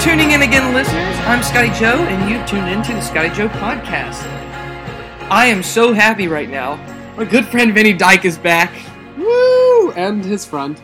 tuning in again, listeners. I'm Scotty Joe, and you've tuned into the Scotty Joe Podcast. I am so happy right now. My good friend Vinny Dyke is back. Woo! And his friend.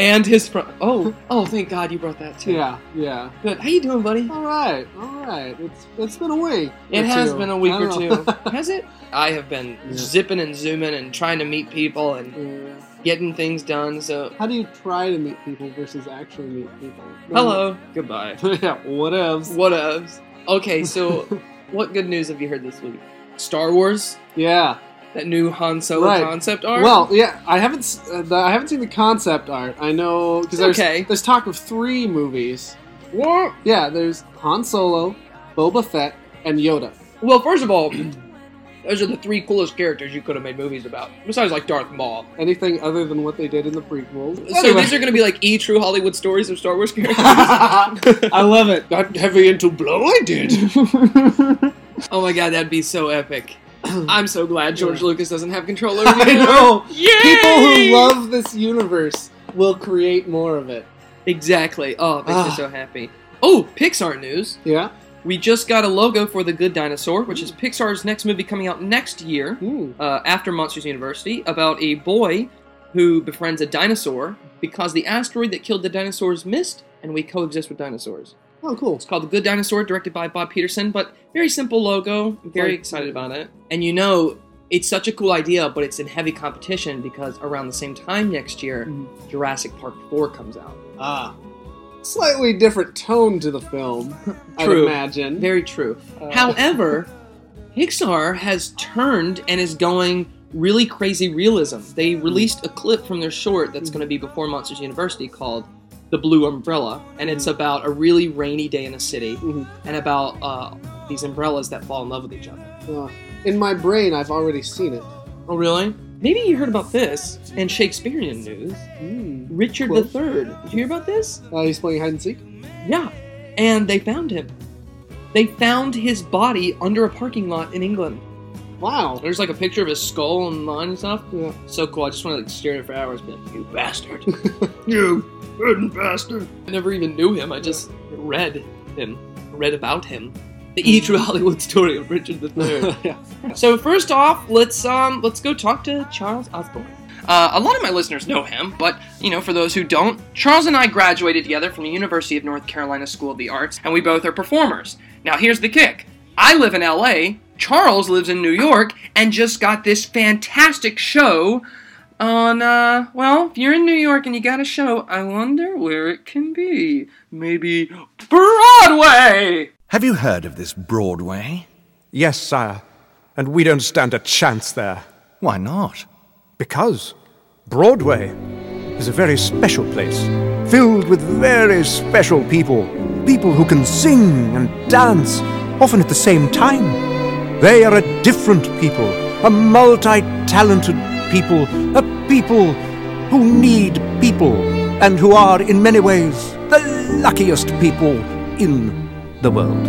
Oh, thank God you brought that too. Yeah. Good. How you doing, buddy? All right. It's been a week. It has been a week or two. Know. Has it? I have been zipping and zooming and trying to meet people and getting things done. So how do you try to meet people versus actually meet people? Hello. Goodbye. Yeah. Whatevs. Whatevs. Okay, so what good news have you heard this week? Star Wars. Yeah. That new Han Solo concept art? Well, yeah, I haven't seen the concept art. I know, because there's talk of 3 movies. What? Yeah, there's Han Solo, Boba Fett, and Yoda. Well, first of all, those are the 3 coolest characters you could have made movies about. Besides, like, Darth Maul. Anything other than what they did in the prequels. So these are going to be like true Hollywood stories of Star Wars characters? I love it. Got heavy into blow, I did. Oh my God, that'd be so epic. I'm so glad George Lucas doesn't have control over it. I know! Yay! People who love this universe will create more of it. Exactly. Oh, it makes me so happy. Oh, Pixar news. Yeah? We just got a logo for The Good Dinosaur, which is Pixar's next movie coming out next year, after Monsters University, about a boy who befriends a dinosaur because the asteroid that killed the dinosaurs missed, and we coexist with dinosaurs. Oh, cool. It's called The Good Dinosaur, directed by Bob Peterson, but very simple logo. I'm very excited about it. And you know, it's such a cool idea, but it's in heavy competition because around the same time next year, Jurassic Park 4 comes out. Slightly different tone to the film, I'd imagine. Very true. However, Pixar has turned and is going really crazy realism. They released a clip from their short that's going to be before Monsters University called The Blue Umbrella, and it's about a really rainy day in a city, and about these umbrellas that fall in love with each other. In my brain, I've already seen it. Oh, really? Maybe you heard about this in Shakespearean news. Richard III. Did you hear about this? He's playing hide and seek? Yeah, and they found him. They found his body under a parking lot in England. Wow. There's like a picture of his skull online and stuff. Yeah. So cool. I just want to like stare at it for hours and be like, you bastard. You hidden bastard. I never even knew him. I just read about him. The true Hollywood story of Richard III. Yeah. So first off, let's go talk to Charles Osborne. A lot of my listeners know him, but, you know, for those who don't, Charles and I graduated together from the University of North Carolina School of the Arts, and we both are performers. Now, here's the kick. I live in L.A., Charles lives in New York, and just got this fantastic show on, well, if you're in New York and you got a show, I wonder where it can be. Maybe Broadway! Have you heard of this Broadway? Yes, sire, and we don't stand a chance there. Why not? Because Broadway is a very special place, filled with very special people. People who can sing and dance, often at the same time. They are a different people, a multi-talented people, a people who need people, and who are, in many ways, the luckiest people in the world.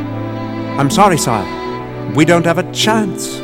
I'm sorry, sire. We don't have a chance.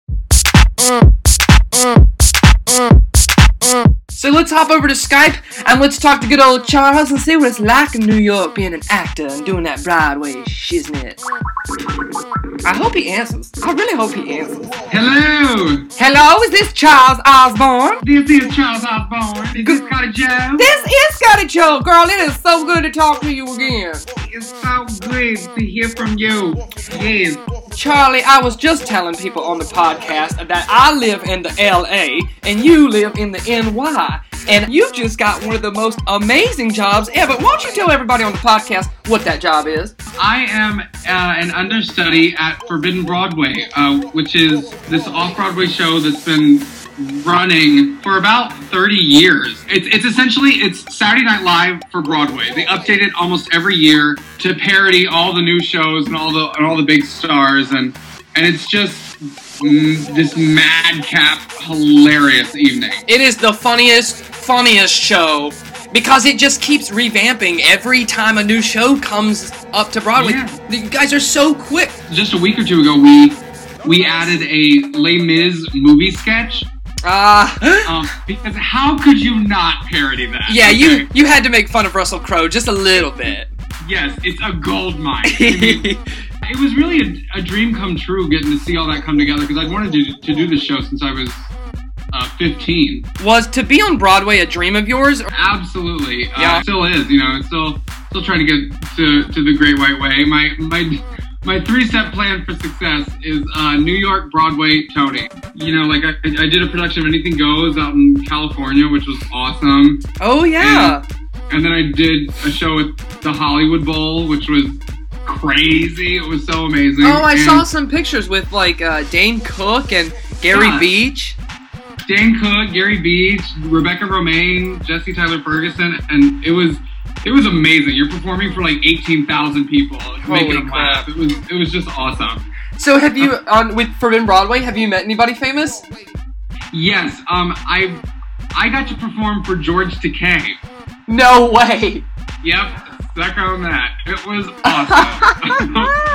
So let's hop over to Skype and let's talk to good old Charles and see what it's like in New York being an actor and doing that Broadway shiznit. I hope he answers. I really hope he answers. Hello! Hello, is this Charles Osborne? This is Charles Osborne. Is this Scotty Joe? This is Scotty Joe, girl. It is so good to talk to you again. It's so good to hear from you. Yes. Charlie, I was just telling people on the podcast that I live in the LA and you live in the NY. And you just got one of the most amazing jobs ever. Why don't you tell everybody on the podcast what that job is? I am an understudy at Forbidden Broadway, which is this off-Broadway show that's been running for about 30 years. It's essentially Saturday Night Live for Broadway. They update it almost every year to parody all the new shows and all the big stars, and it's just this madcap, hilarious evening. It is the funniest show because it just keeps revamping every time a new show comes up to Broadway. Yeah. You guys are so quick. Just a week or two ago, we added a Les Mis movie sketch. Because how could you not parody that? Yeah, okay. You had to make fun of Russell Crowe just a little bit. Yes, it's a gold mine. I mean, it was really a dream come true getting to see all that come together because I'd wanted to do this show since I was 15. Was to be on Broadway a dream of yours? Absolutely. It still is. You know, it's still trying to get to the Great White Way. My 3-step plan for success is New York, Broadway, Tony. You know, like I did a production of Anything Goes out in California, which was awesome. Oh yeah. And then I did a show at the Hollywood Bowl, which was crazy. It was so amazing. Oh, I saw some pictures with like Dane Cook and Gary Beach. Dane Cook, Gary Beach, Rebecca Romaine, Jesse Tyler Ferguson, and it was amazing. You're performing for like 18,000 people, making them laugh. It was just awesome. So have you with Forbidden Broadway? Have you met anybody famous? Yes. I got to perform for George Takei. No way. Yep. Suck on that. It was awesome.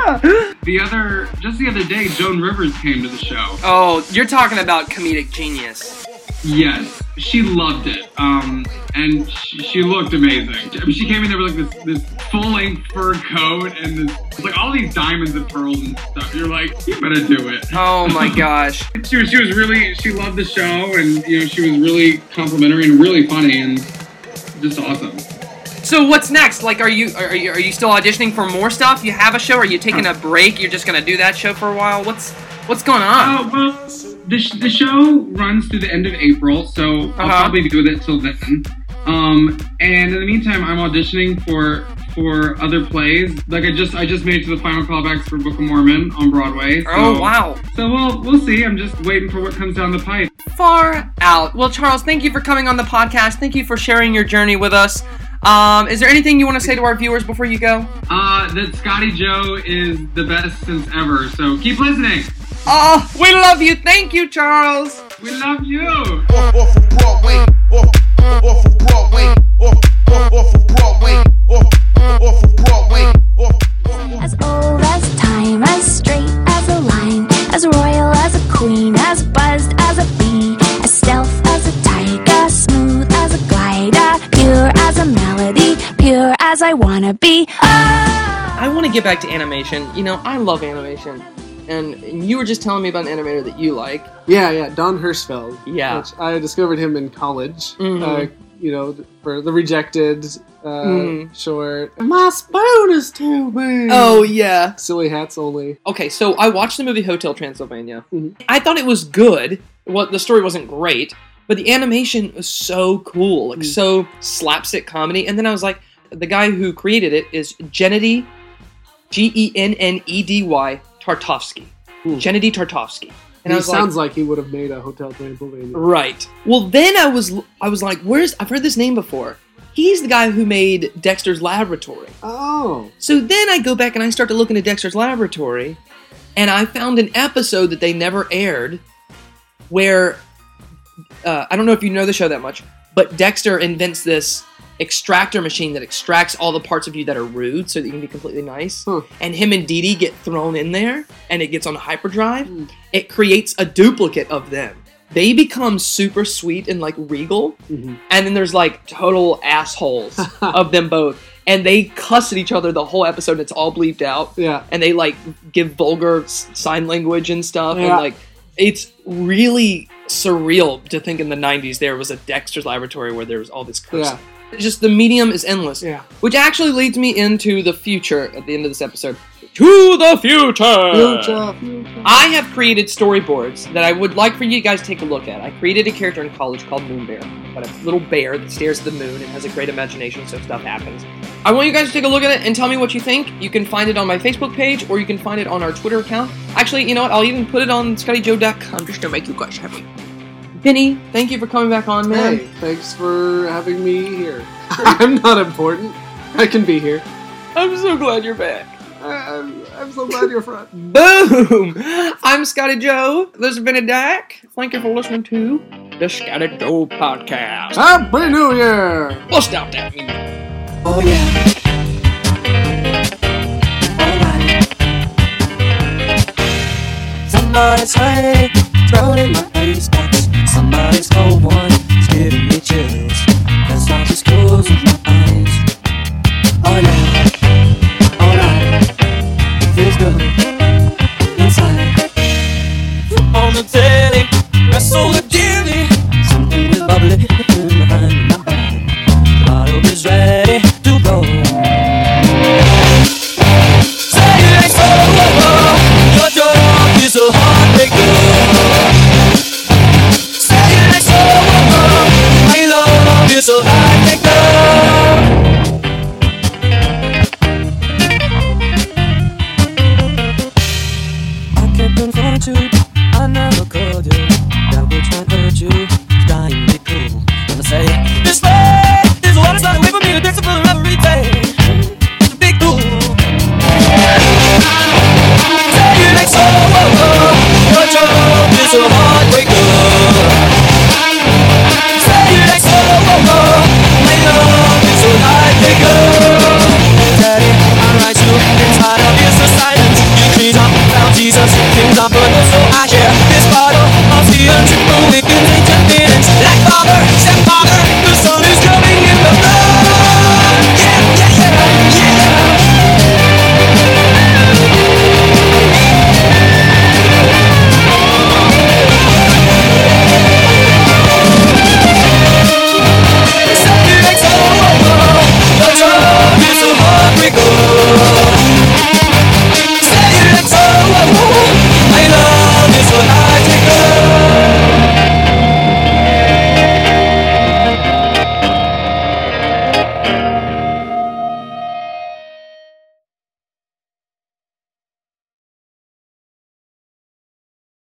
Just the other day, Joan Rivers came to the show. Oh, you're talking about comedic genius. Yes, she loved it. And she looked amazing. I mean, she came in there with like this full-length fur coat and like all these diamonds and pearls and stuff. You're like, you better do it. Oh my gosh. She loved the show, and you know, she was really complimentary and really funny and just awesome. So what's next? Like, are you still auditioning for more stuff? You have a show? Are you taking a break? You're just gonna do that show for a while? What's going on? Well, the show runs through the end of April, so I'll probably do it till then. And in the meantime, I'm auditioning for other plays. Like I just made it to the final callbacks for Book of Mormon on Broadway. So, oh wow! So we'll see. I'm just waiting for what comes down the pipe. Far out. Well, Charles, thank you for coming on the podcast. Thank you for sharing your journey with us. Is there anything you want to say to our viewers before you go? That Scotty Joe is the best since ever, so keep listening. Oh, we love you. Thank you, Charles. We love you. Off of Broadway, off of Broadway, off of Broadway, off of Broadway. As old as time, as straight as a line, as royal as a queen, as buzzed as a bee, as stealth as a tiger, smooth as a glider, pure as a melody, pure as I wanna be. I want to get back to animation. You know, I love animation. And you were just telling me about an animator that you like. Yeah, Don Hirschfeld. Yeah. Which I discovered him in college. You know, for The Rejected short. My spoon is too big. Oh, yeah. Silly Hats Only. Okay, so I watched the movie Hotel Transylvania. I thought it was good. Well, the story wasn't great, but the animation was so cool. Like, so slapstick comedy. And then I was like, the guy who created it is Gennady, Gennedy Tartovsky. Gennady Tartovsky. And he sounds like he would have made a Hotel Transylvania. Right. Well, then I was like, I've heard this name before. He's the guy who made Dexter's Laboratory. Oh. So then I go back and I start to look into Dexter's Laboratory, and I found an episode that they never aired where, I don't know if you know the show that much, but Dexter invents this extractor machine that extracts all the parts of you that are rude so that you can be completely nice. And him and Dee Dee get thrown in there, and it gets on hyperdrive. It creates a duplicate of them. They become super sweet and like regal, and then there's like total assholes of them both. And they cuss at each other the whole episode, and it's all bleeped out. Yeah. And they like give vulgar sign language and stuff, Yeah. and like it's really surreal to think in the 90s there was a Dexter's Laboratory where there was all this cursing. Yeah. Just the medium is endless. Yeah. Which actually leads me into the future at the end of this episode. To the future! Future. I have created storyboards that I would like for you guys to take a look at. I created a character in college called Moon Bear. Got a little bear that stares at the moon and has a great imagination, so stuff happens. I want you guys to take a look at it and tell me what you think. You can find it on my Facebook page, or you can find it on our Twitter account. Actually, you know what? I'll even put it on ScottyJoe.com just to make you guys happy. Vinny, thank you for coming back on, man. Hey, thanks for having me here. I'm not important. I can be here. I'm so glad you're back. I'm so glad you're front. Boom! I'm Scotty Joe. This has been a Dak. Thank you for listening to the Scotty Joe Podcast. Happy New Year! Bust out that music. Oh yeah. Alright. Somebody's hurting, thrown in my icebox. Somebody's cold one is giving me chills. Cause I just closing my eyes. Oh yeah. principle every day.